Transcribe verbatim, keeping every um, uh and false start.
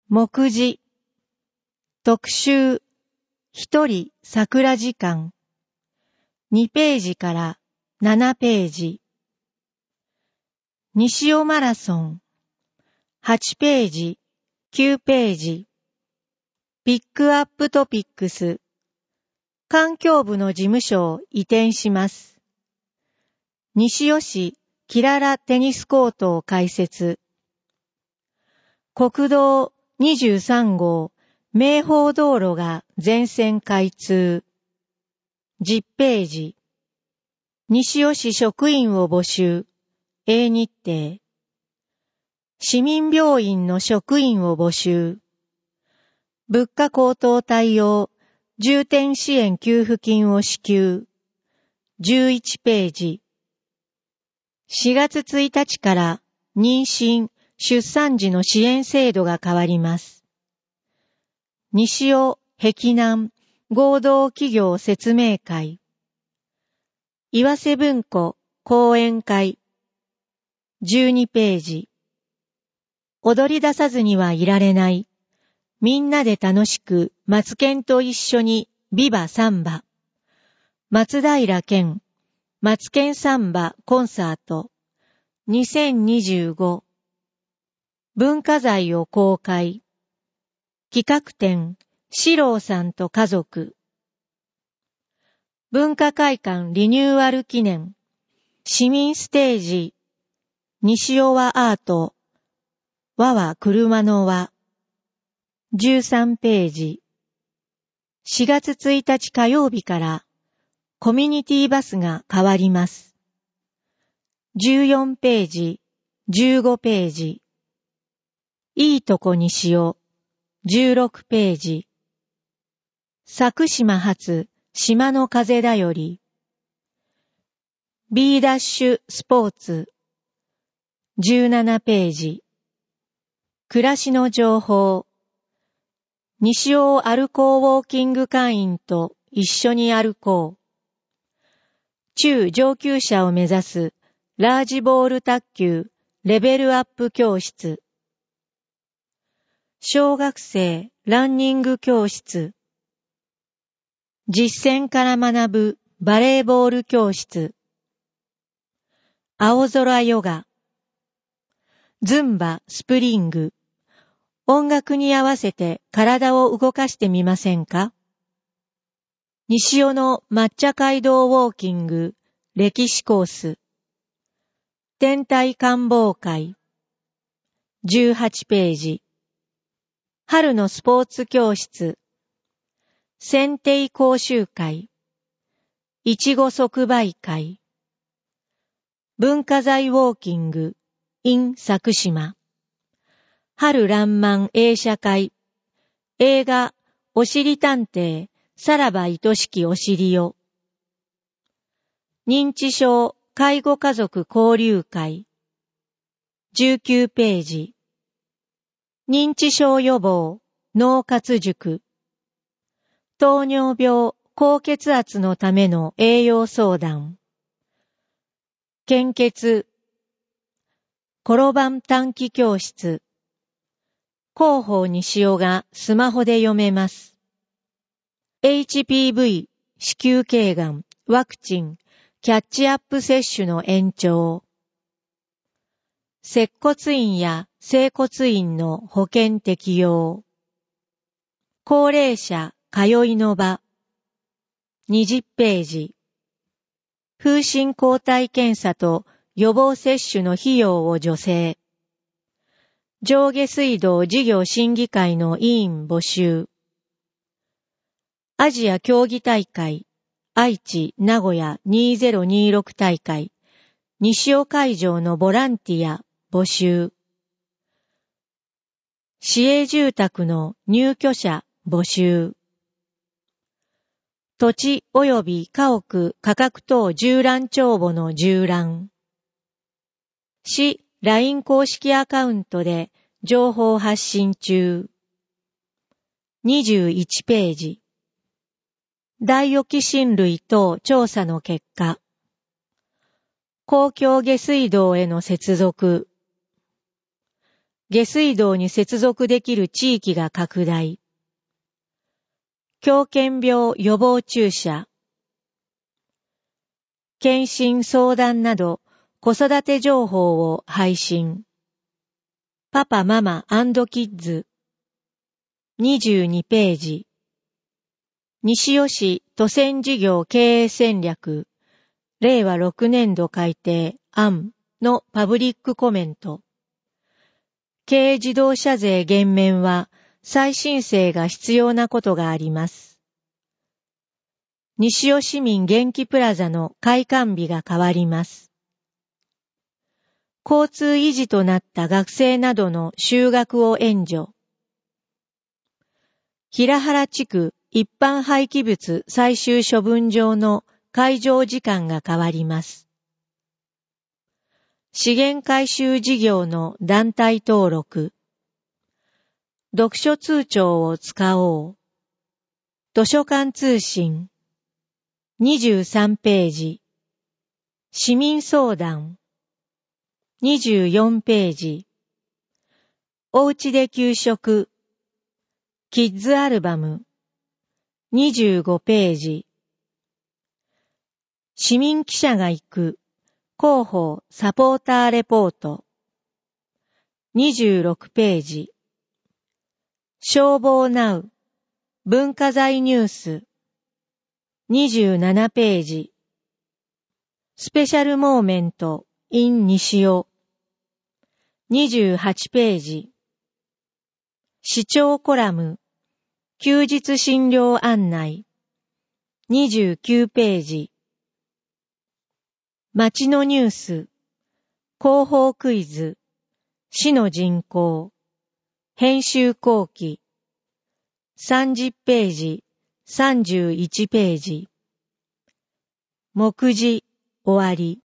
目次、特集、一人桜時間、にページからななページ。西尾マラソン、はちページ、きゅうページ。ピックアップトピックス、環境部の事務所を移転します。西尾市キララテニスコートを開設。国道にじゅうさん号名宝道路が全線開通。じゅっページ。西尾市職員を募集。A 日程。市民病院の職員を募集。物価高騰対応、重点支援給付金を支給。じゅういちページ。しがつついたちから妊娠、出産時の支援制度が変わります。西尾、碧南、合同企業説明会。岩瀬文庫、講演会。じゅうにページ。踊り出さずにはいられない。みんなで楽しく、松健と一緒に、ビバサンバ。松平健、松健サンバコンサート。にせんにじゅうご。文化財を公開。企画展、四郎さんと家族。文化会館リニューアル記念。市民ステージ。西尾和アート。和は車の和。じゅうさんページ。しがつついたち火曜日からコミュニティバスが変わります。じゅうよんページ、じゅうごページ。いいとこ西尾、じゅうろくページ。佐久島発島の風だより。B ダッシュスポーツ、じゅうななページ。暮らしの情報。西尾歩こうウォーキング会員と一緒に歩こう。中上級者を目指すラージボール卓球レベルアップ教室。小学生ランニング教室。実践から学ぶバレーボール教室。青空ヨガ。ズンバスプリング。音楽に合わせて体を動かしてみませんか？西尾の抹茶街道ウォーキング歴史コース。天体観望会。じゅうはちページ。春のスポーツ教室。剪定講習会。いちご即売会。文化財ウォーキング in 佐久島。春らんまん映写会。映画おしり探偵さらば愛しきおしりよ。認知症介護家族交流会。じゅうきゅうページ。認知症予防脳活塾。糖尿病高血圧のための栄養相談。献血。転ばん短期教室。広報西尾がスマホで読めます。エイチピーブイ、子宮頸がん、ワクチン、キャッチアップ接種の延長。接骨院や整骨院の保険適用。高齢者通いの場。にじゅっページ。風疹抗体検査と予防接種の費用を助成。上下水道事業審議会の委員募集。アジア競技大会、愛知、名古屋にせんにじゅうろく大会、西尾会場のボランティア募集。市営住宅の入居者募集。土地及び家屋価格等縦覧帳簿の縦覧。市 ライン 公式アカウントで情報発信中。にじゅういちページ。大沖親類等調査の結果。公共下水道への接続。 下水道に接続できる地域が拡大。狂犬病予防注射。検診相談など子育て情報を配信。パパママ&キッズ。にじゅうにページ。西尾市都線事業経営戦略。れいわろくねんど改定案のパブリックコメント。軽自動車税減免は再申請が必要なことがあります。西尾市民元気プラザの開館日が変わります。交通維持となった学生などの就学を援助。平原地区一般廃棄物最終処分場の開場時間が変わります。資源回収事業の団体登録。読書通帳を使おう。図書館通信。にじゅうさんページ。市民相談。にじゅうよんページ。おうちで給食。キッズアルバム。にじゅうごページ。市民記者が行く。広報サポーターレポート。にじゅうろくページ。消防ナウ。文化財ニュース。にじゅうななページ。スペシャルモーメント in 西尾。にじゅうはちページ。市長コラム。休日診療案内。にじゅうきゅうページ。町のニュース。広報クイズ。市の人口。編集後期。さんじゅっページ、さんじゅういちページ。目次、終わり。